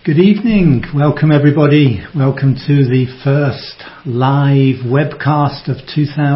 Good evening. Welcome everybody. Welcome to the first live webcast of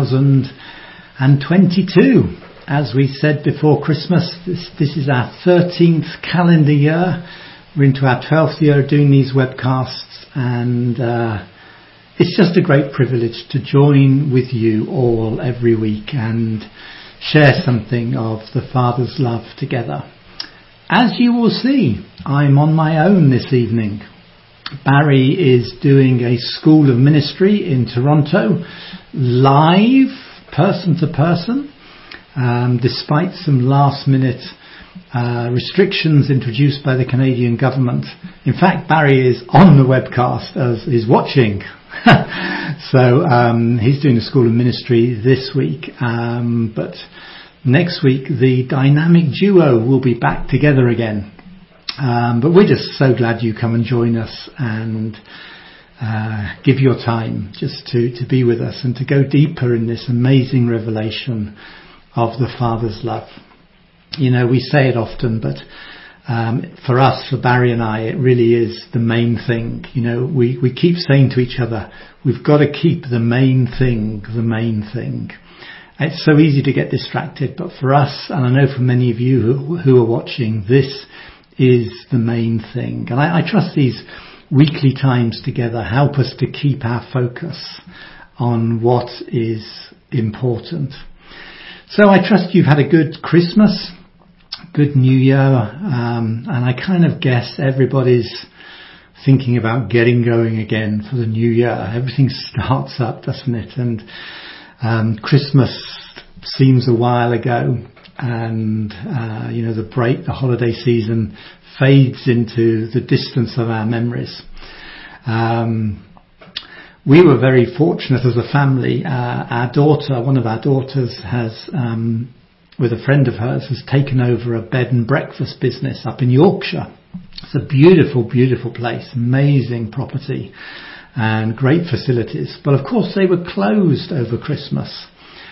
2022. As we said before Christmas, this is our 13th calendar year. We're into our 12th year of doing these webcasts, and it's just a great privilege to join with you all every week and share something of the Father's love together. As you will see, I'm on my own this evening. Barry is doing a School of Ministry in Toronto, live, person to person, despite some last minute restrictions introduced by the Canadian government. In fact, Barry is on the webcast as is watching. So he's doing a School of Ministry this week, but next week, the dynamic duo will be back together again. But we're just so glad you come and join us and give your time just to be with us and to go deeper in this amazing revelation of the Father's love. You know, we say it often, but for us, for Barry and I, it really is the main thing. You know, we keep saying to each other, we've got to keep the main thing the main thing. It's so easy to get distracted, but for us, and I know for many of you who are watching, this is the main thing. And I trust these weekly times together help us to keep our focus on what is important. So I trust you've had a good Christmas, good New Year, and I kind of guess everybody's thinking about getting going again for the new year. Everything starts up, doesn't it? And Christmas seems a while ago, and the holiday season fades into the distance of our memories. We were very fortunate as a family. One of our daughters has, with a friend of hers, has taken over a bed and breakfast business up in Yorkshire. It's a beautiful, beautiful place, amazing property, and great facilities. But of course they were closed over Christmas.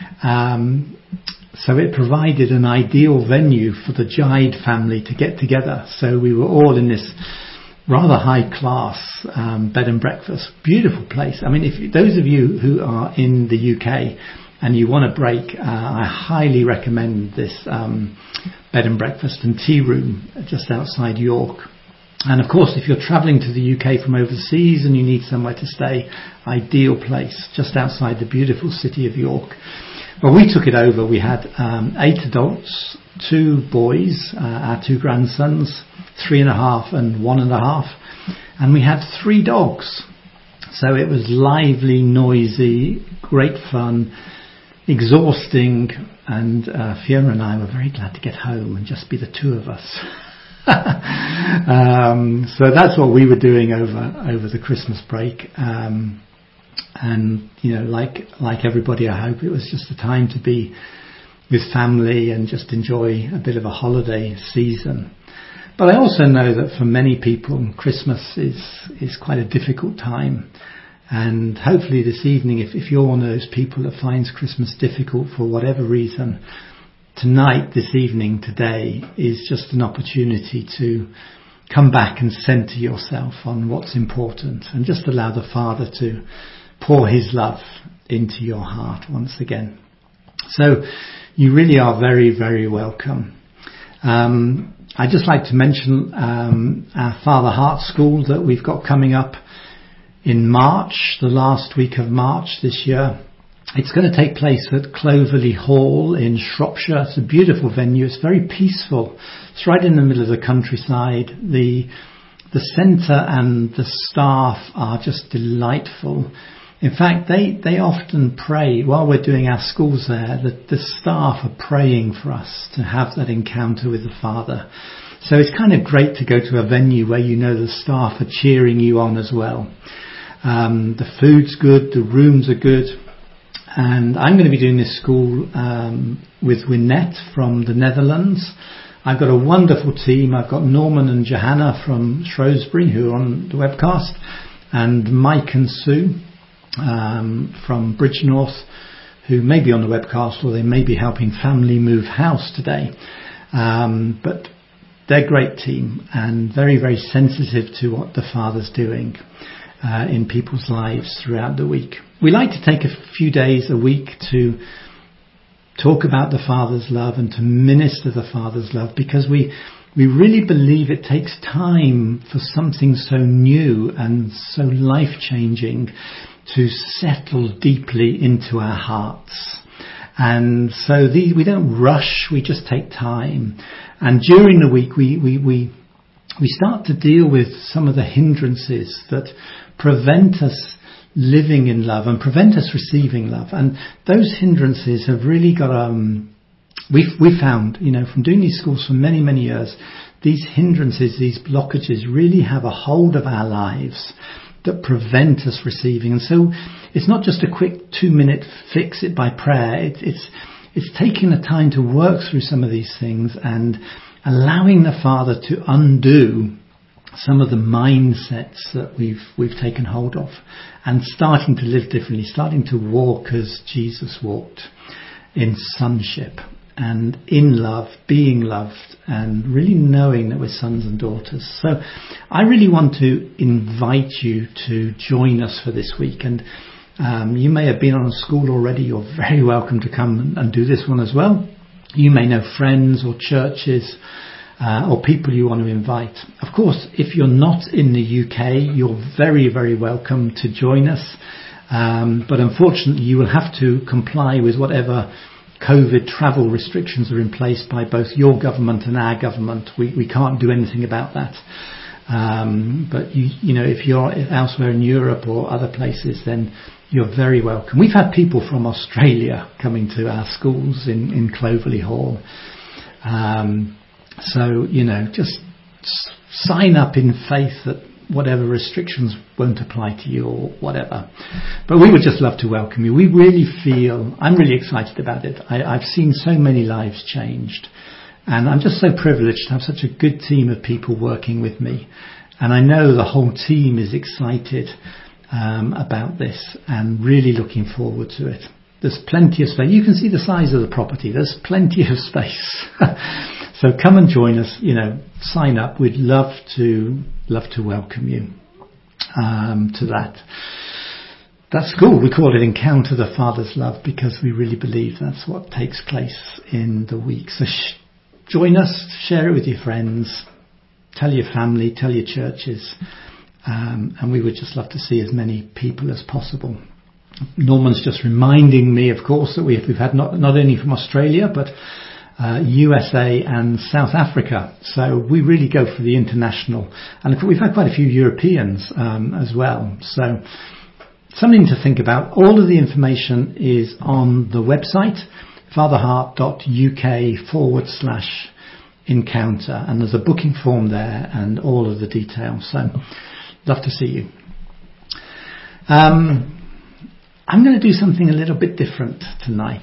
So it provided an ideal venue for the Jide family to get together. So we were all in this rather high class bed and breakfast. Beautiful place. I mean, if those of you who are in the UK and you want a break, I highly recommend this bed and breakfast and tea room just outside York. And of course, if you're travelling to the UK from overseas and you need somewhere to stay, ideal place, just outside the beautiful city of York. Well, we took it over. We had 8 adults, 2 boys, our 2 grandsons, 3.5 and 1.5, and we had 3 dogs. So it was lively, noisy, great fun, exhausting, and Fiona and I were very glad to get home and just be the 2 of us. So that's what we were doing over the Christmas break, and you know, like everybody, I hope it was just a time to be with family and just enjoy a bit of a holiday season. But I also know that for many people, Christmas is quite a difficult time, and hopefully this evening, if you're one of those people that finds Christmas difficult for whatever reason, tonight, this evening, today is just an opportunity to come back and center yourself on what's important and just allow the Father to pour his love into your heart once again. So you really are very, very welcome. I'd just like to mention our Father Heart School that we've got coming up in March, the last week of March this year. It's going to take place at Cloverley Hall in Shropshire. It's a beautiful venue. It's very peaceful. It's right in the middle of the countryside. The centre and the staff are just delightful. In fact, they often pray while we're doing our schools there. The staff are praying for us to have that encounter with the Father. So it's kind of great to go to a venue where you know the staff are cheering you on as well. The food's good. The rooms are good. And I'm going to be doing this school with Wynette from the Netherlands. I've got a wonderful team. I've got Norman and Johanna from Shrewsbury who are on the webcast, and Mike and Sue from Bridgnorth, who may be on the webcast or they may be helping family move house today. But they're a great team and very, very sensitive to what the Father's doing in people's lives throughout the week. We like to take a few days a week to talk about the Father's love and to minister the Father's love, because we really believe it takes time for something so new and so life-changing to settle deeply into our hearts. And so we don't rush, we just take time. And during the week we start to deal with some of the hindrances that prevent us living in love and prevent us receiving love. And those hindrances have really got we found, from doing these schools for many, many years, these hindrances, these blockages really have a hold of our lives that prevent us receiving. And so it's not just a quick 2-minute fix it by prayer. It's taking the time to work through some of these things and allowing the Father to undo some of the mindsets that we've taken hold of, and starting to live differently, starting to walk as Jesus walked, in sonship and in love, being loved, and really knowing that we're sons and daughters. So I really want to invite you to join us for this week. And you may have been on a school already. You're very welcome to come and do this one as well. You may know friends or churches or people you want to invite. Of course, if you're not in the UK, you're very, very welcome to join us. But unfortunately, you will have to comply with whatever COVID travel restrictions are in place by both your government and our government. We can't do anything about that. But if you're elsewhere in Europe or other places, then you're very welcome. We've had people from Australia coming to our schools in Clovelly Hall. So, just sign up in faith that whatever restrictions won't apply to you or whatever. But we would just love to welcome you. We really I'm really excited about it. I've seen so many lives changed. And I'm just so privileged to have such a good team of people working with me. And I know the whole team is excited about this and really looking forward to it. There's plenty of space. You can see the size of the property. There's plenty of space. So come and join us, sign up. We'd love to welcome you to that. That's cool. We call it Encounter the Father's Love because we really believe that's what takes place in the week. So join us, share it with your friends, tell your family, tell your churches, and we would just love to see as many people as possible. Norman's just reminding me, of course, that we've had not only from Australia, but USA and South Africa. So we really go for the international. And we've had quite a few Europeans as well. So something to think about. All of the information is on the website, fatherheart.uk/encounter. And there's a booking form there and all of the details. So love to see you. I'm going to do something a little bit different tonight.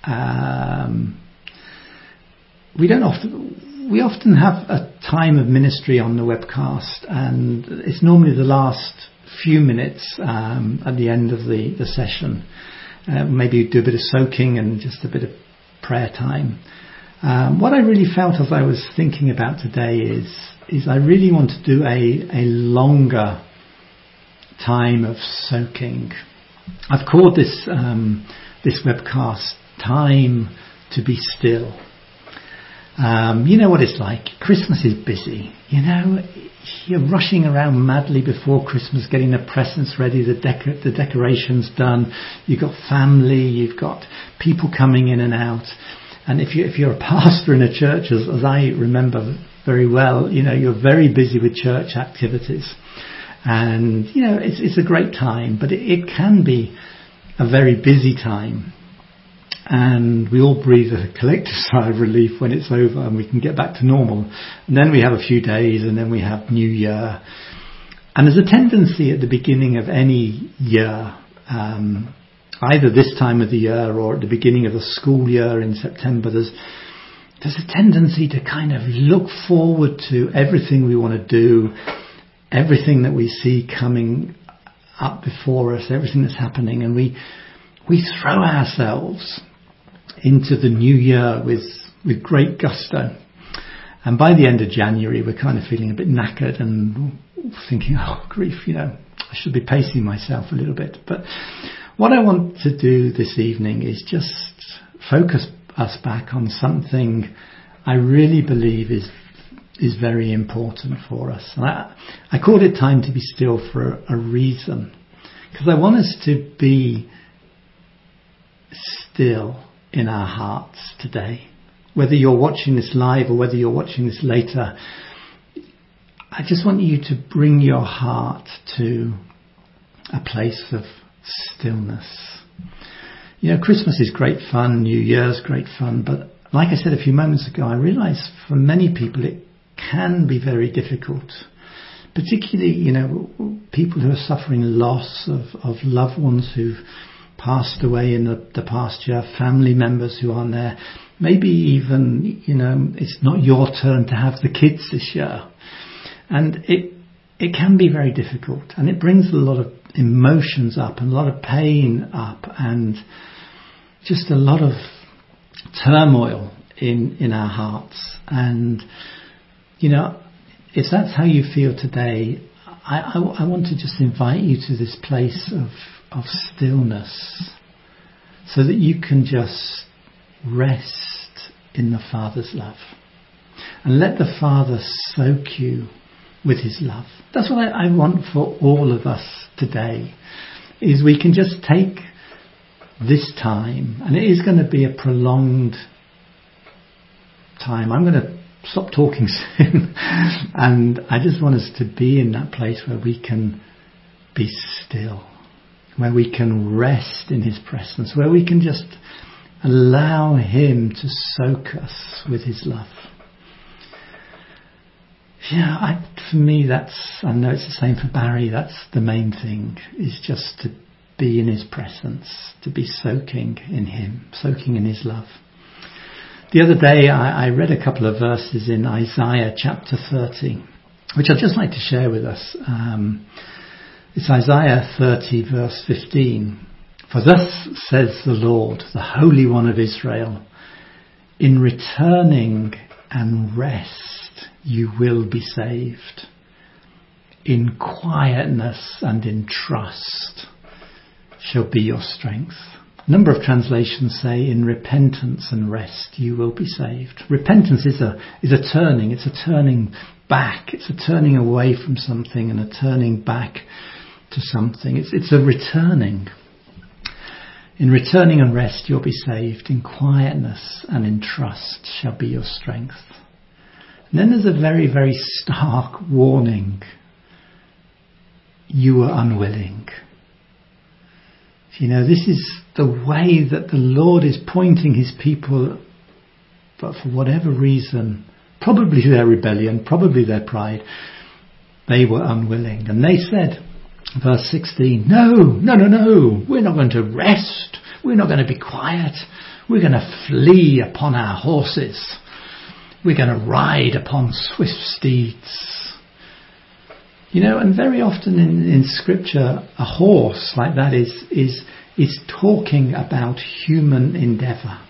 We often have a time of ministry on the webcast, and it's normally the last few minutes at the end of the session. Maybe do a bit of soaking and just a bit of prayer time. What I really felt as I was thinking about today is I really want to do a longer time of soaking. I've called this webcast "Time to Be Still." You know what it's like. Christmas is busy. You're rushing around madly before Christmas, getting the presents ready, the decorations done. You've got family, you've got people coming in and out. And if you're a pastor in a church, as I remember very well, you're very busy with church activities. And, it's a great time, but it can be a very busy time. And we all breathe a collective sigh of relief when it's over and we can get back to normal. And then we have a few days and then we have New Year. And there's a tendency at the beginning of any year, either this time of the year or at the beginning of the school year in September, there's a tendency to kind of look forward to everything we want to do, everything that we see coming up before us, everything that's happening, and we throw ourselves into the new year with great gusto. And by the end of January, we're kind of feeling a bit knackered and thinking, oh, grief, I should be pacing myself a little bit. But what I want to do this evening is just focus us back on something I really believe is very important for us. And I called it Time to Be Still for a reason, because I want us to be still in our hearts today. Whether you're watching this live or whether you're watching this later, I just want you to bring your heart to a place of stillness. Christmas is great fun, New Year's great fun, but like I said a few moments ago, I realise for many people it can be very difficult. Particularly, people who are suffering loss of loved ones who've passed away in the past year, family members who aren't there. Maybe even, it's not your turn to have the kids this year. And it can be very difficult. And it brings a lot of emotions up and a lot of pain up and just a lot of turmoil in our hearts. And, if that's how you feel today, I want to just invite you to this place of stillness so that you can just rest in the Father's love and let the Father soak you with his love. That's what I want for all of us today, is we can just take this time, and it is going to be a prolonged time. I'm going to stop talking soon and I just want us to be in that place where we can be still, where we can rest in his presence, where we can just allow him to soak us with his love. For me, I know it's the same for Barry, that's the main thing, is just to be in his presence, to be soaking in him, soaking in his love. The other day I read a couple of verses in Isaiah chapter 30, which I'd just like to share with us. It's Isaiah 30 verse 15. For thus says the Lord, the Holy One of Israel, in returning and rest you will be saved. In quietness and in trust shall be your strength. A number of translations say in repentance and rest you will be saved. Repentance is a turning. It's a turning back. It's a turning away from something and a turning back to something. It's a returning. In returning and rest you'll be saved. In quietness and in trust shall be your strength. And then there's a very, very stark warning. You were unwilling. This is the way that the Lord is pointing his people, but for whatever reason, probably their rebellion, probably their pride, they were unwilling. And they said, verse 16, no, we're not going to rest. We're not going to be quiet. We're going to flee upon our horses. We're going to ride upon swift steeds. And very often in scripture, a horse like that is talking about human endeavour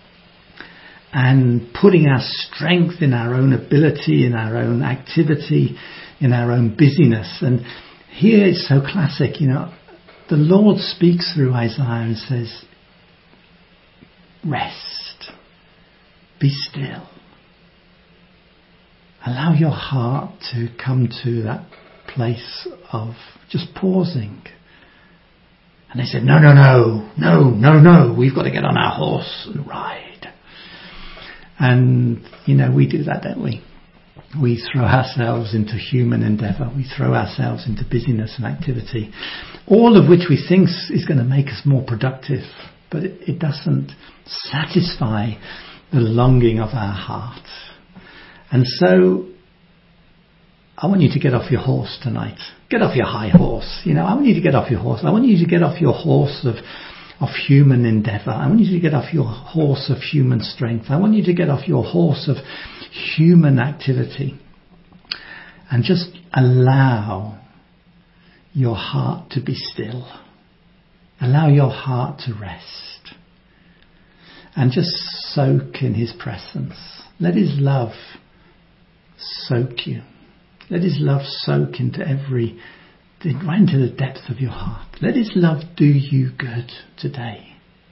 and putting our strength in our own ability, in our own activity, in our own busyness. And here it's so classic, the Lord speaks through Isaiah and says, rest, be still. Allow your heart to come to that place of just pausing. And they said, no, we've got to get on our horse and ride. And, we do that, don't we? We throw ourselves into human endeavour. We throw ourselves into busyness and activity, all of which we think is going to make us more productive, but it doesn't satisfy the longing of our heart. And so I want you to get off your horse tonight. Get off your high horse. I want you to get off your horse. I want you to get off your horse of human endeavour. I want you to get off your horse of human strength. I want you to get off your horse of human activity. And just allow your heart to be still. Allow your heart to rest. And just soak in his presence. Let his love soak you. Let his love soak into right into the depth of your heart. Let his love do you good today.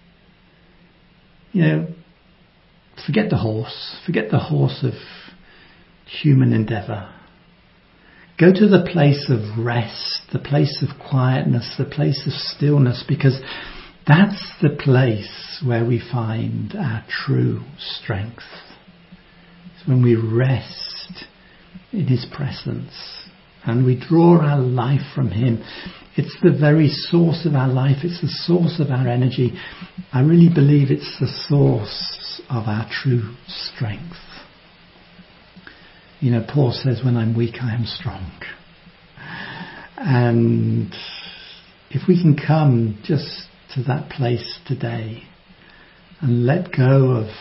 Forget the horse of human endeavour. Go to the place of rest, the place of quietness, the place of stillness, because that's the place where we find our true strength. It's when we rest in his presence and we draw our life from him. It's the very source of our life. It's the source of our energy. I really believe it's the source of our true strength. Paul says, when I'm weak, I am strong. And if we can come just to that place today and let go of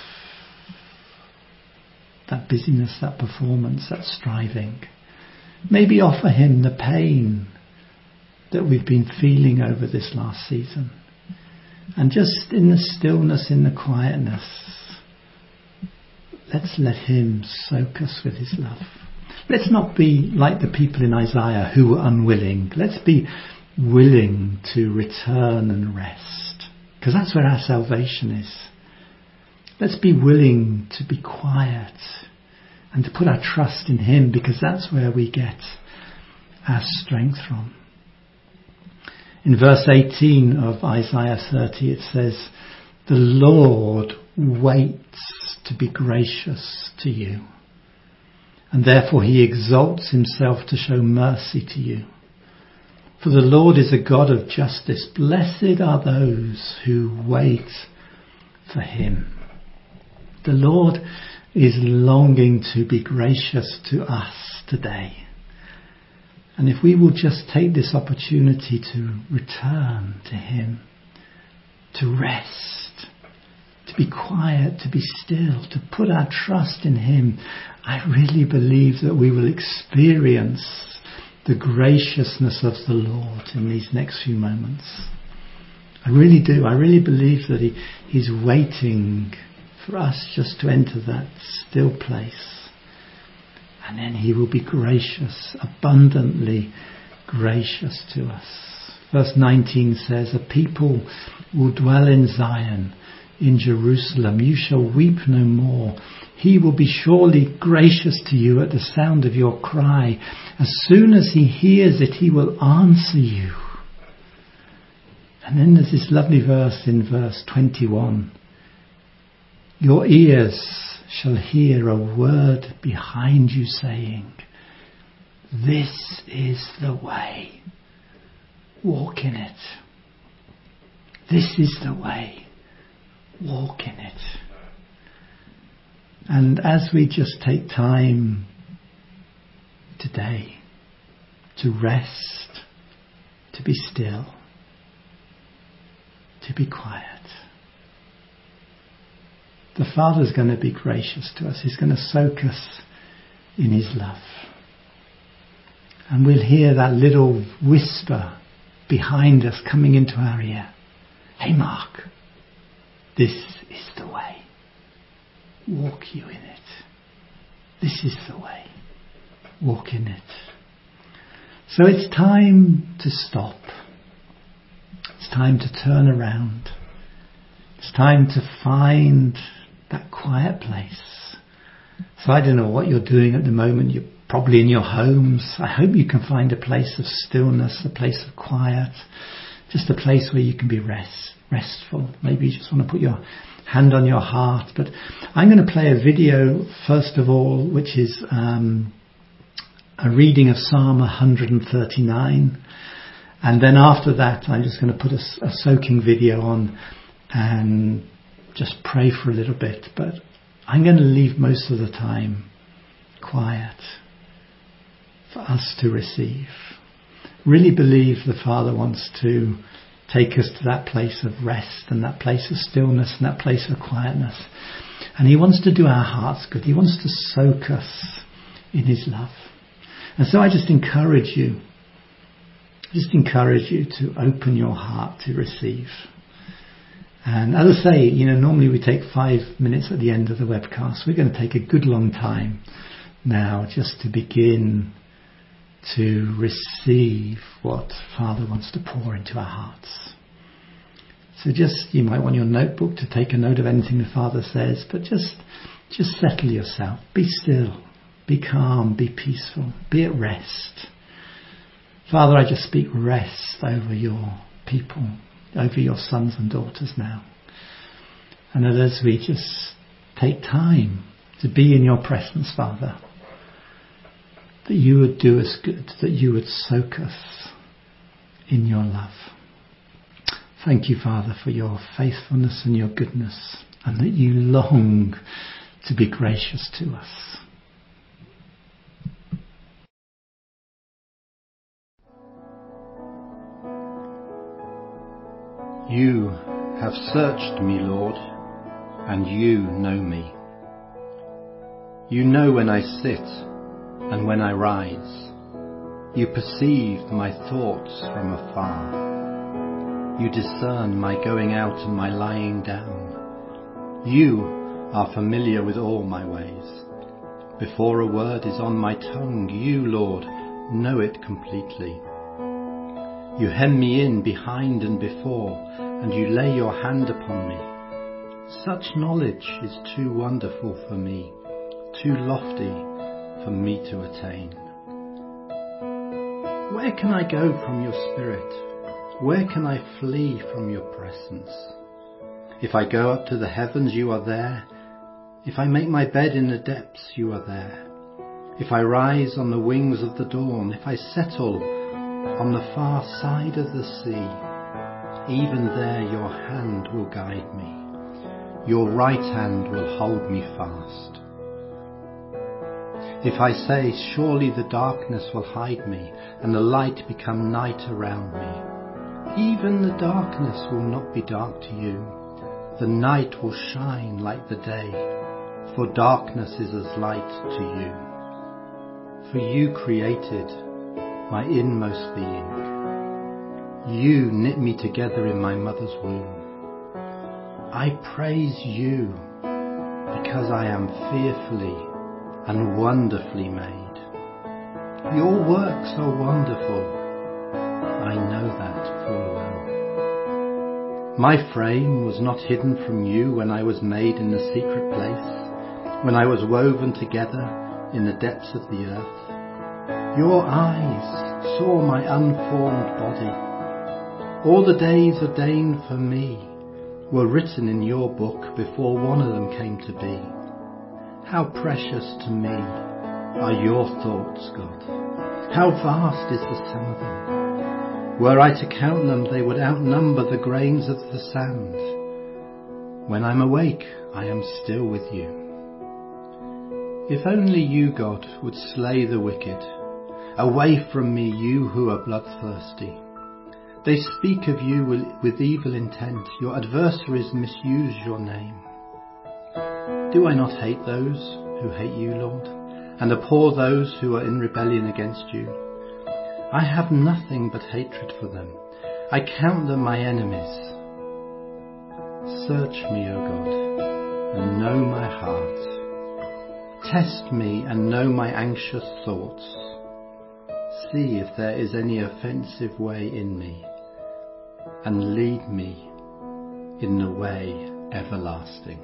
that busyness, that performance, that striving, maybe offer him the pain that we've been feeling over this last season, and just in the stillness, in the quietness, let's let him soak us with his love. Let's not be like the people in Isaiah who were unwilling. Let's be willing to return and rest, because that's where our salvation is. Let's be willing to be quiet and to put our trust in him, because that's where we get our strength from. In verse 18 of Isaiah 30 it says, "The Lord waits to be gracious to you, and therefore he exalts himself to show mercy to you. For the Lord is a God of justice. Blessed are those who wait for him." The Lord is longing to be gracious to us today. And if we will just take this opportunity to return to him, to rest, to be quiet, to be still, to put our trust in him, I really believe that we will experience the graciousness of the Lord in these next few moments. I really do. I really believe that he's waiting for us just to enter that still place. And then he will be gracious, abundantly gracious to us. Verse 19 says, "A people will dwell in Zion, in Jerusalem. You shall weep no more. He will be surely gracious to you at the sound of your cry. As soon as he hears it, he will answer you." And then there's this lovely verse in verse 21. "Your ears shall hear a word behind you saying, 'This is the way. Walk in it. This is the way. Walk in it.'" And as we just take time today to rest, to be still, to be quiet, the Father's going to be gracious to us. He's going to soak us in his love. And we'll hear that little whisper behind us coming into our ear. "Hey Mark, this is the way. Walk you in it. This is the way. Walk in it." So it's time to stop. It's time to turn around. It's time to find that quiet place. So I don't know what you're doing at the moment. You're probably in your homes. I hope you can find a place of stillness, a place of quiet, just a place where you can be restful. Maybe you just want to put your hand on your heart. But I'm going to play a video first of all, which is a reading of Psalm 139. And then after that, I'm just going to put a soaking video on and just pray for a little bit. But I'm going to leave most of the time quiet for us to receive. Really believe the Father wants to take us to that place of rest and that place of stillness and that place of quietness. And he wants to do our hearts good. He wants to soak us in his love. And so I just encourage you to open your heart to receive. And as I say, normally we take 5 minutes at the end of the webcast. We're going to take a good long time now just to begin to receive what Father wants to pour into our hearts. So you might want your notebook to take a note of anything the Father says, but just settle yourself. Be still, be calm, be peaceful, be at rest. Father, I just speak rest over your people, over your sons and daughters now. And that as we just take time to be in your presence, Father, that you would do us good, that you would soak us in your love. Thank you, Father, for your faithfulness and your goodness, and that you long to be gracious to us. You have searched me, Lord, and you know me. You know when I sit and when I rise. You perceive my thoughts from afar. You discern my going out and my lying down. You are familiar with all my ways. Before a word is on my tongue, you, Lord, know it completely. You hem me in behind and before, and you lay your hand upon me. Such knowledge is too wonderful for me, too lofty for me to attain. Where can I go from your spirit? Where can I flee from your presence? If I go up to the heavens, you are there. If I make my bed in the depths, you are there. If I rise on the wings of the dawn, if I settle on the far side of the sea, even there your hand will guide me. Your right hand will hold me fast. If I say, surely the darkness will hide me, and the light become night around me, even the darkness will not be dark to you. The night will shine like the day, for darkness is as light to you. For you created my inmost being. You knit me together in my mother's womb. I praise you because I am fearfully and wonderfully made. Your works are wonderful. I know that full well. My frame was not hidden from you when I was made in the secret place, when I was woven together in the depths of the earth. Your eyes saw my unformed body. All the days ordained for me were written in your book before one of them came to be. How precious to me are your thoughts, God. How vast is the sum of them. Were I to count them, they would outnumber the grains of the sand. When I'm awake, I am still with you. If only you, God, would slay the wicked. Away from me, you who are bloodthirsty. They speak of you with evil intent. Your adversaries misuse your name. Do I not hate those who hate you, Lord, and abhor those who are in rebellion against you? I have nothing but hatred for them. I count them my enemies. Search me, O God, and know my heart. Test me and know my anxious thoughts. See if there is any offensive way in me, and lead me in the way everlasting.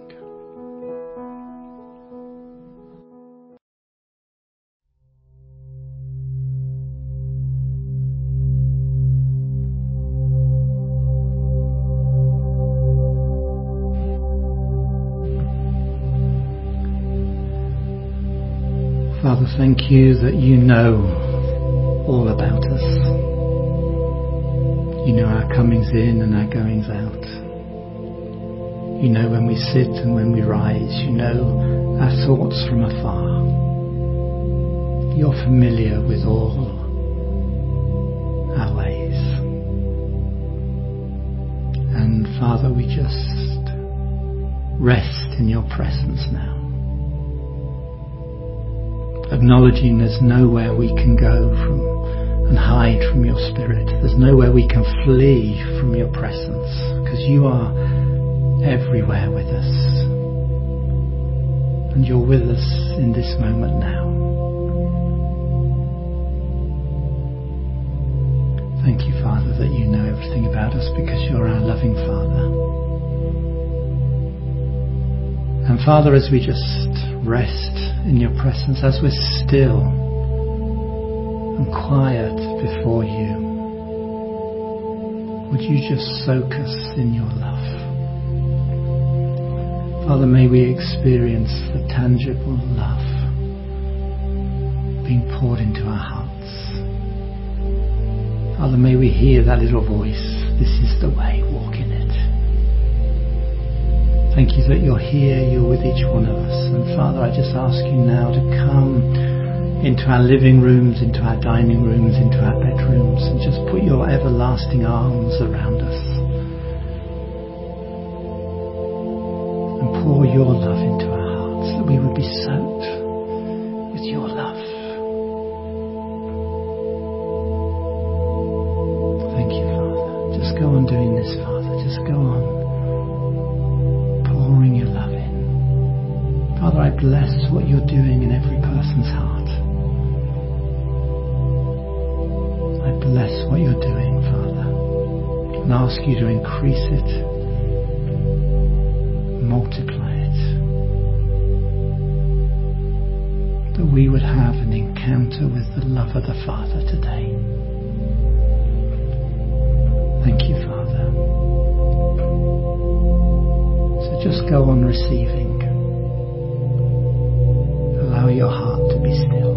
Father, thank you that you know all about us. You know our comings in and our goings out. You know when we sit and when we rise. You know our thoughts from afar. You're familiar with all our ways. And Father, we just rest in your presence now, acknowledging there's nowhere we can go from and hide from your spirit. There's nowhere we can flee from your presence, because you are everywhere with us, and you're with us in this moment now. Thank you, Father, that you know everything about us because you're our loving Father. And Father, as we just rest in your presence, as we're still and quiet before you, would you just soak us in your love? Father, may we experience the tangible love being poured into our hearts. Father, may we hear that little voice, this is the way, walk in it. Thank you that you're here, you're with each one of us. And Father, I just ask you now to come into our living rooms, into our dining rooms, into our bedrooms, and just put your everlasting arms around us. And pour your love into our hearts, that we would be soaked with your love. Thank you, Father. Just go on doing this, Father. Just go on pouring your love in. Father, I bless what you're doing in every person's heart. I bless what you're doing, Father, and ask you to increase it, multiply it, that we would have an encounter with the love of the Father today. Thank you, Father. So just go on receiving. Allow your heart to be still.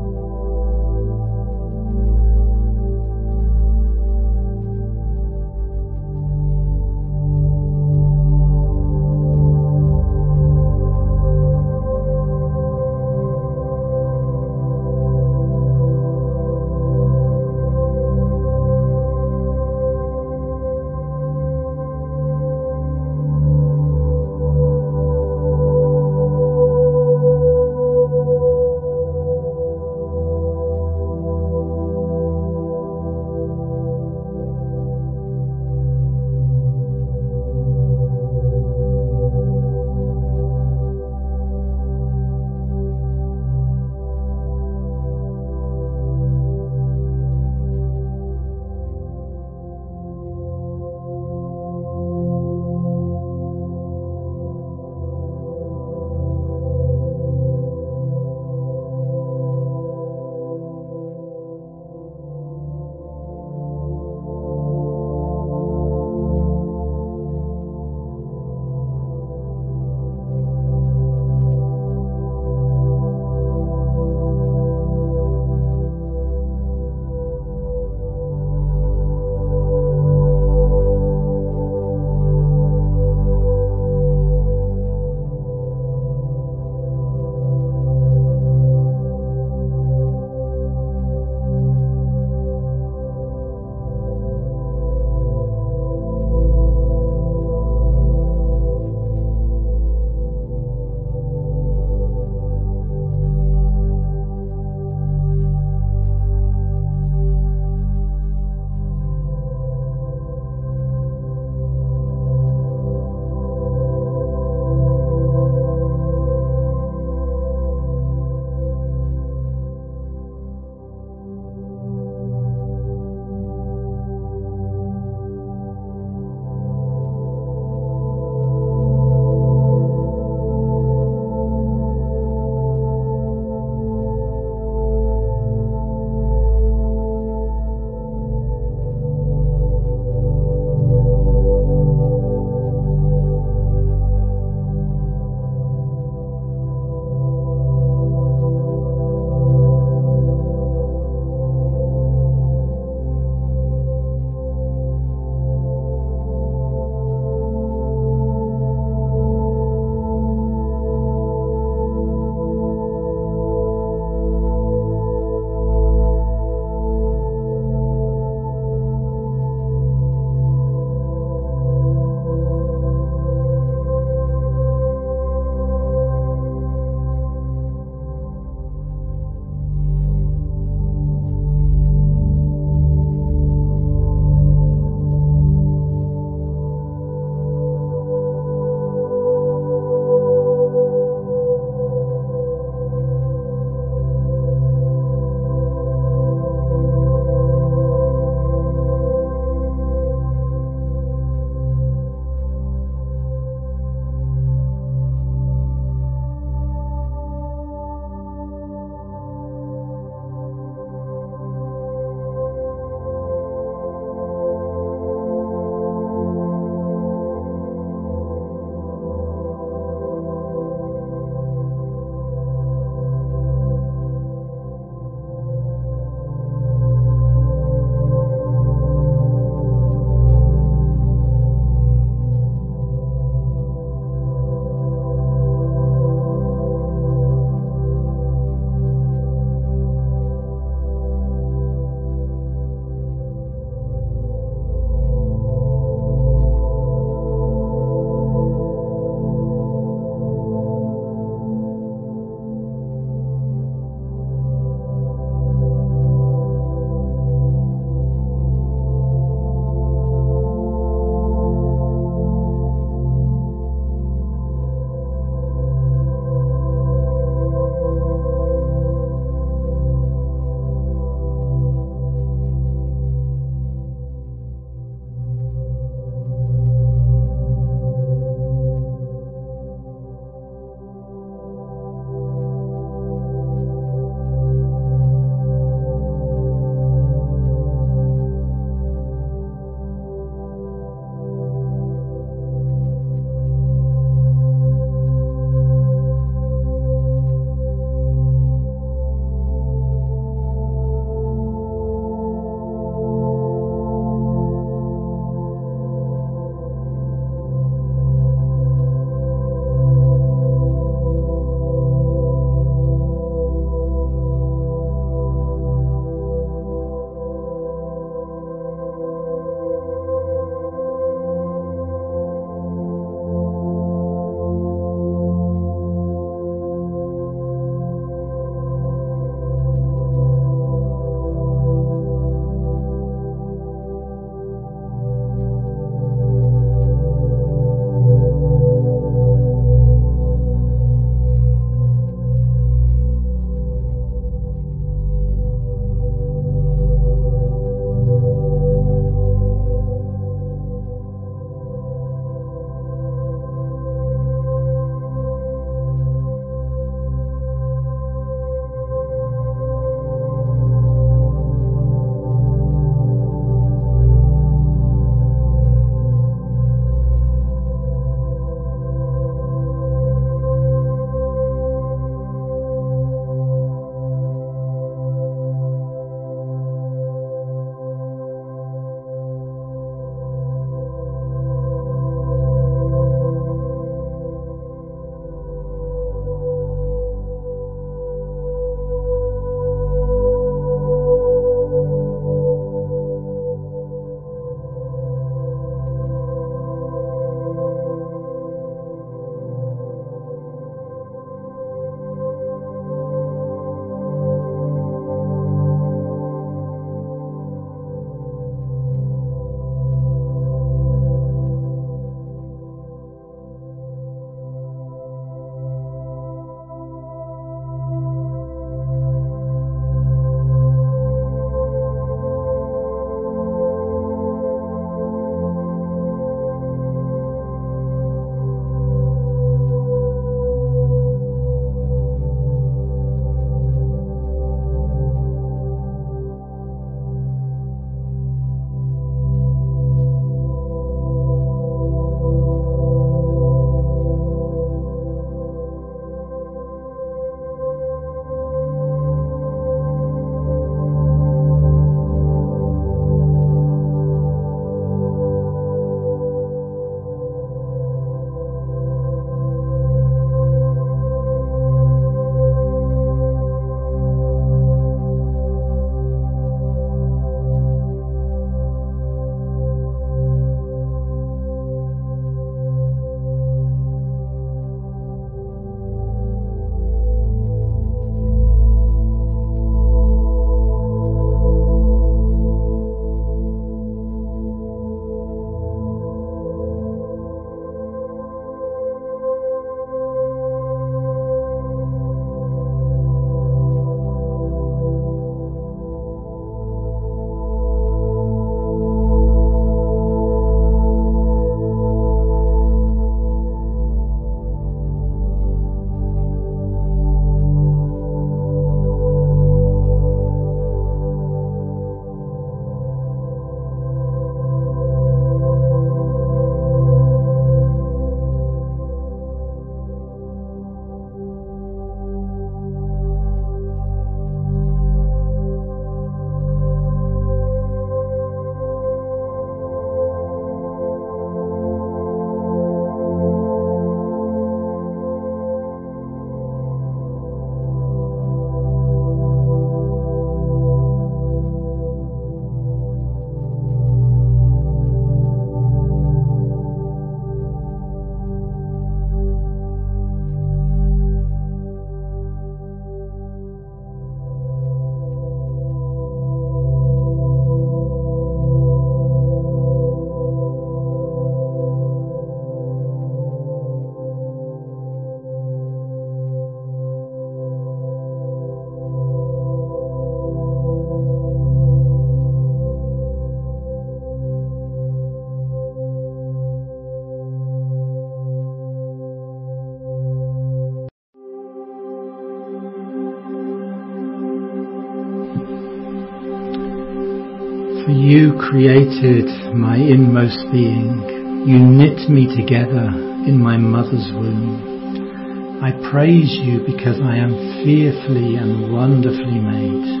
For you created my inmost being. You knit me together in my mother's womb. I praise you because I am fearfully and wonderfully made.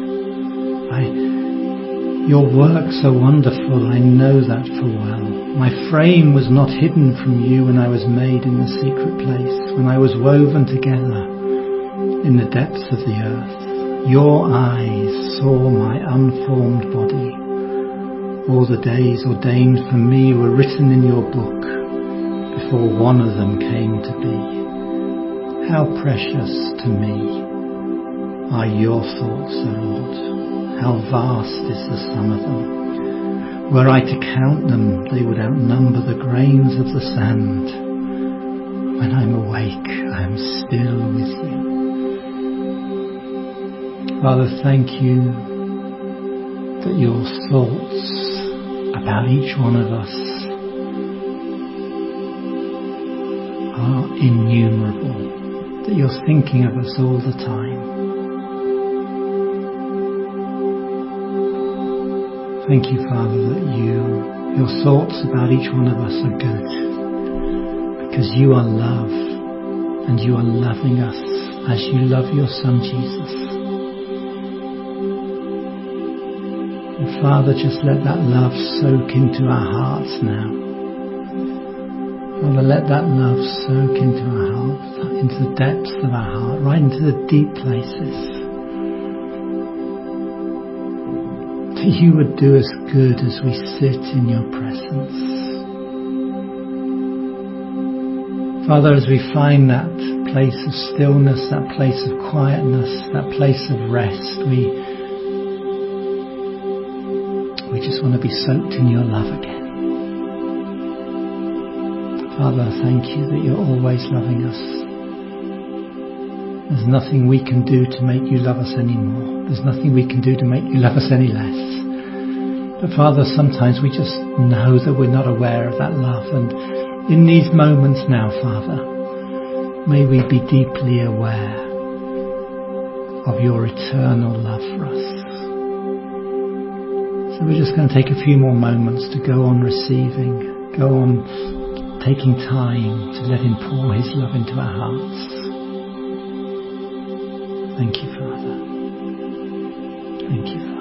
Your works are wonderful, I know that full well. My frame was not hidden from you when I was made in the secret place, when I was woven together in the depths of the earth. Your eyes saw my unformed body. All the days ordained for me were written in your book before one of them came to be. How precious to me are your thoughts, O Lord. How vast is the sum of them. Were I to count them, they would outnumber the grains of the sand. When I'm awake, I am still with you. Father, thank you that your thoughts about each one of us are innumerable, that you're thinking of us all the time. Thank you, Father, that your thoughts about each one of us are good, because you are love, and you are loving us as you love your Son Jesus. And Father, just let that love soak into our hearts now. Father, let that love soak into our hearts, into the depths of our heart, right into the deep places. That you would do us good as we sit in your presence. Father, as we find that place of stillness, that place of quietness, that place of rest, we just want to be soaked in your love again. Father, thank you that you're always loving us. There's nothing we can do to make you love us anymore. There's nothing we can do to make you love us any less. But Father, sometimes we just know that we're not aware of that love. And in these moments now, Father, may we be deeply aware of your eternal love for us. So we're just going to take a few more moments to go on receiving, go on taking time to let him pour his love into our hearts. Thank you, Father. Thank you, Father.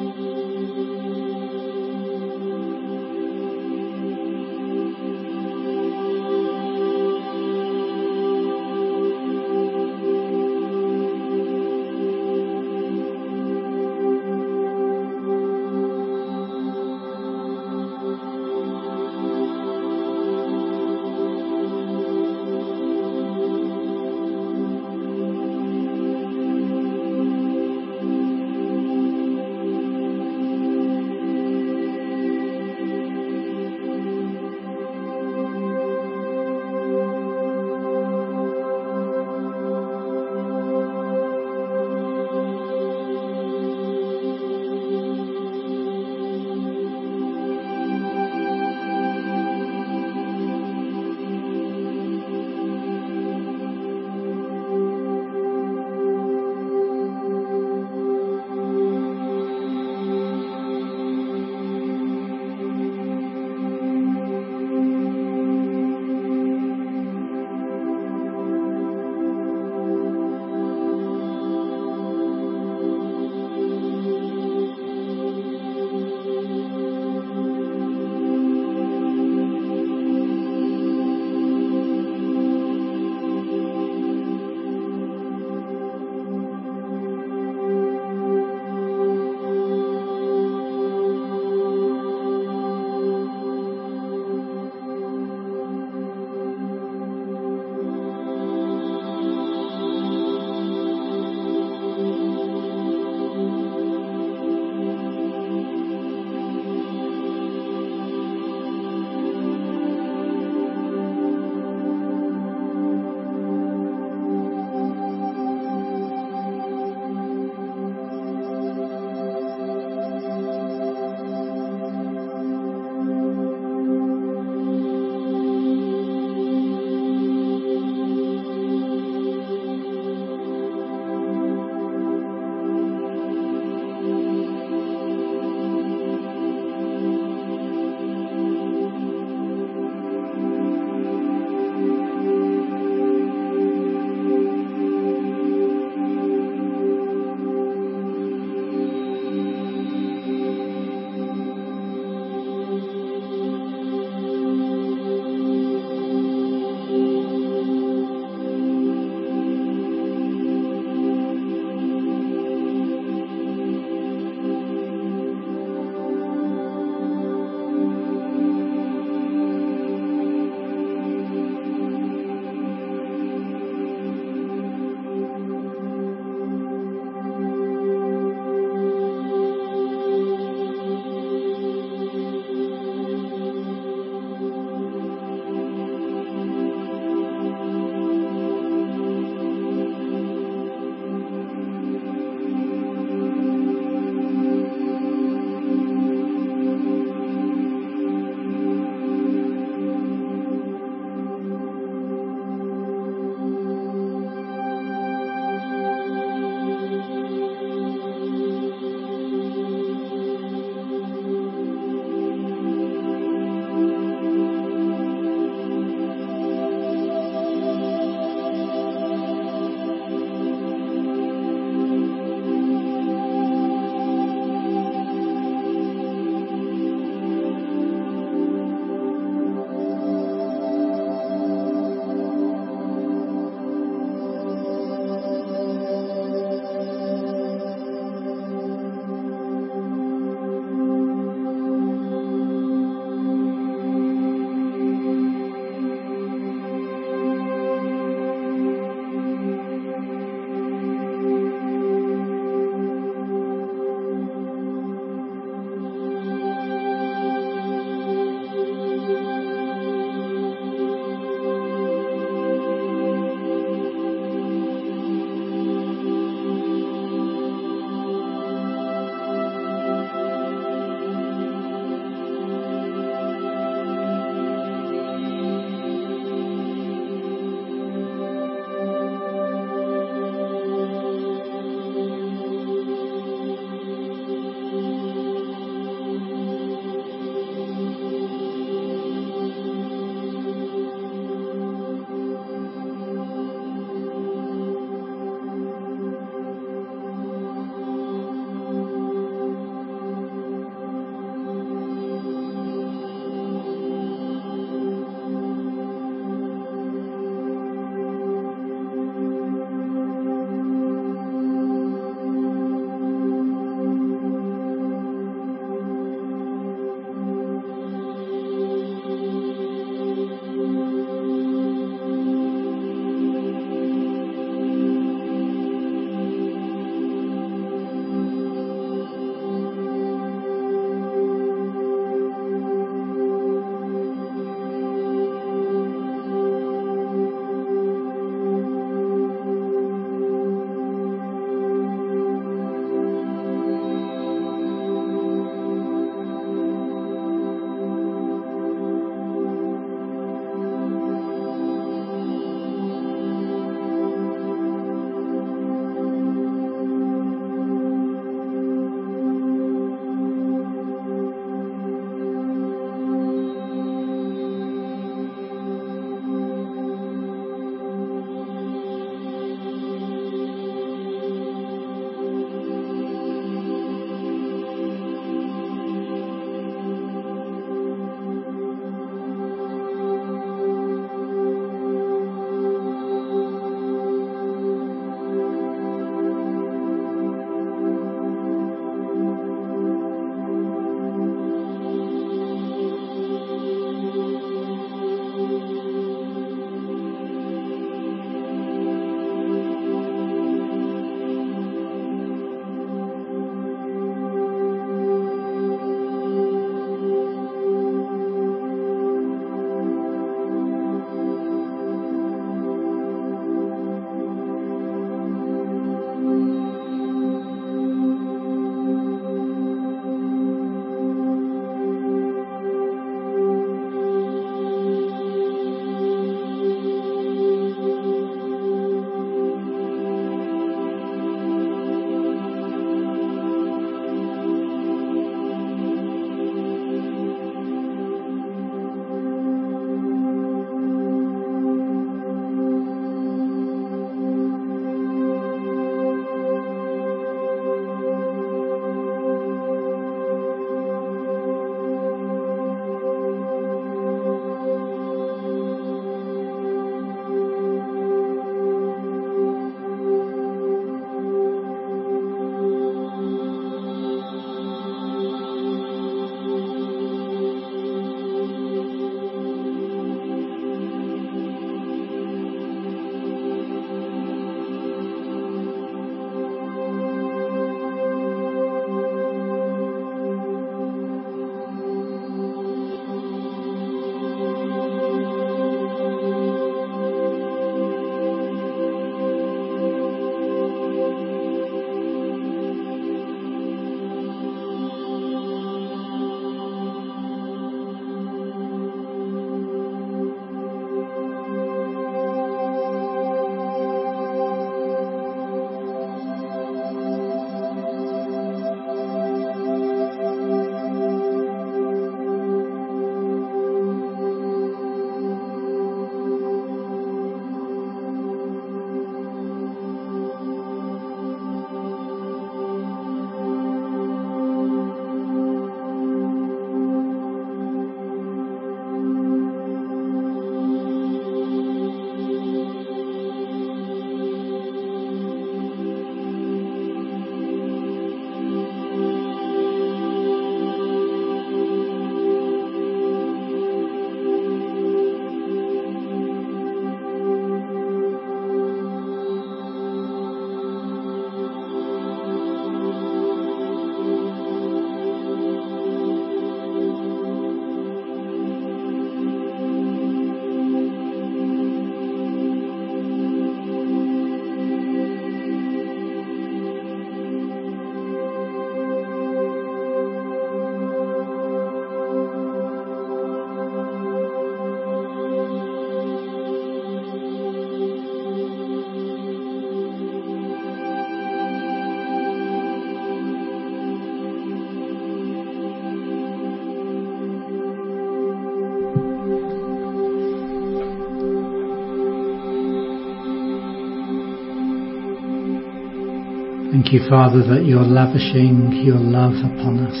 Thank you, Father, that you're lavishing your love upon us.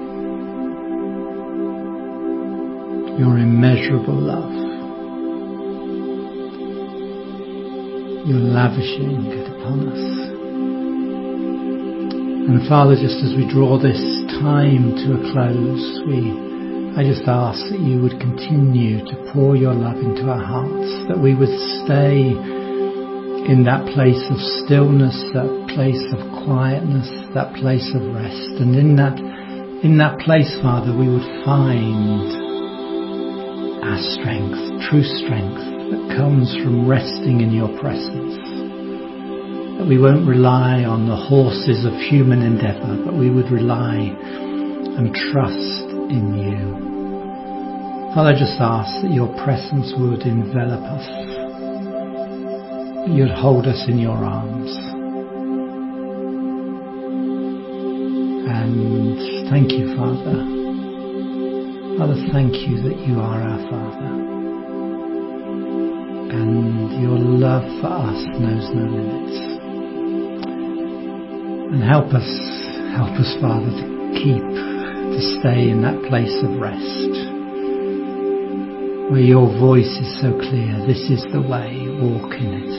Your immeasurable love. You're lavishing it upon us. And Father, just as we draw this time to a close, I just ask that you would continue to pour your love into our hearts, that we would stay in that place of stillness, that place of quietness, that place of rest. And in that place, Father, we would find our strength, true strength that comes from resting in your presence. That we won't rely on the horses of human endeavour, but we would rely and trust in you. Father, I just ask that your presence would envelop us. You'd hold us in your arms. And thank you, Father. Father, thank you that you are our Father. And your love for us knows no limits. And help us, Father, to stay in that place of rest, where your voice is so clear. This is the way, walk in it.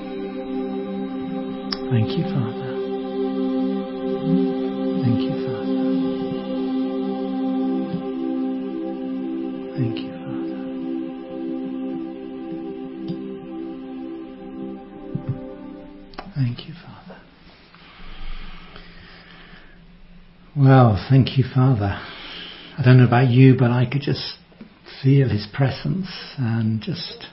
Thank you, Father. Thank you, Father. Thank you, Father. Thank you, Father. Well, thank you, Father. I don't know about you, but I could just feel his presence and just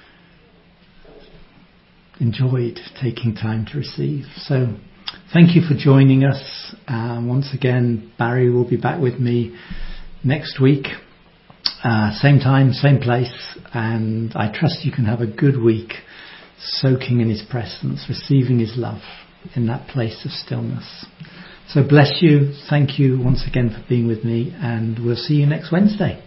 enjoyed taking time to receive. So thank you for joining us. Once again, Barry will be back with me next week, same time, same place, and I trust you can have a good week soaking in his presence, receiving his love in that place of stillness. So bless you. Thank you once again for being with me, and we'll see you next Wednesday.